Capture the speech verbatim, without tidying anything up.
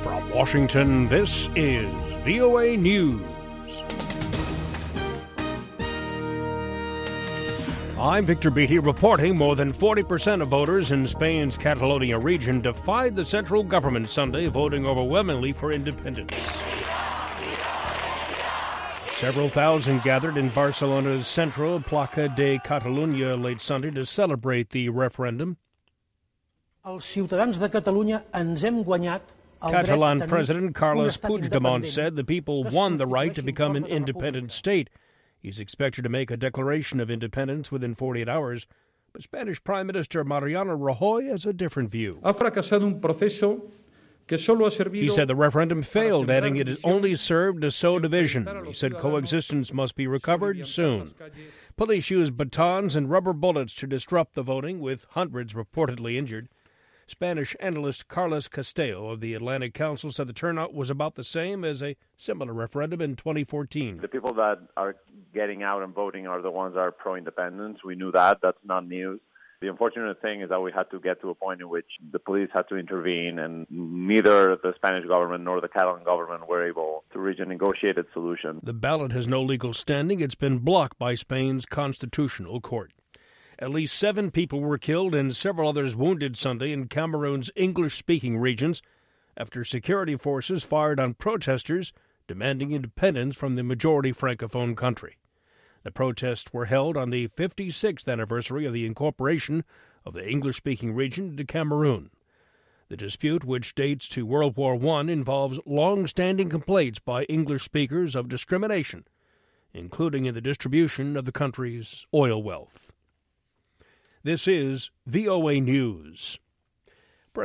From Washington, this is V O A News. I'm Victor Beatty reporting more than forty percent of voters in Spain's Catalonia region defied the central government Sunday, voting overwhelmingly for independence. Several thousand gathered in Barcelona's central Plaça de Catalunya late Sunday to celebrate the referendum. Els ciutadans de Catalunya ens hem guanyat el dret Catalan a tenir President Carles un estat Puigdemont independent said the people que es won the right to constitueixi en become an forma de independent república. state. He's expected to make a declaration of independence within forty-eight hours, but Spanish Prime Minister Mariano Rajoy has a different view. Ha fracasado un proceso que solo ha servido. He said the referendum failed, adding it has only served to sow division. He said coexistence must be recovered soon. Police used batons and rubber bullets to disrupt the voting, with hundreds reportedly injured. Spanish analyst Carlos Castello of the Atlantic Council said the turnout was about the same as a similar referendum in twenty fourteen. The people that are getting out and voting are the ones that are pro-independence. We knew that. That's not news. The unfortunate thing is that we had to get to a point in which the police had to intervene, and neither the Spanish government nor the Catalan government were able to reach a negotiated solution. The ballot has no legal standing. It's been blocked by Spain's constitutional court. At least seven people were killed and several others wounded Sunday in Cameroon's English-speaking regions after security forces fired on protesters demanding independence from the majority Francophone country. The protests were held on the fifty-sixth anniversary of the incorporation of the English-speaking region into Cameroon. The dispute, which dates to World War One, involves long-standing complaints by English speakers of discrimination, including in the distribution of the country's oil wealth. This is V O A News.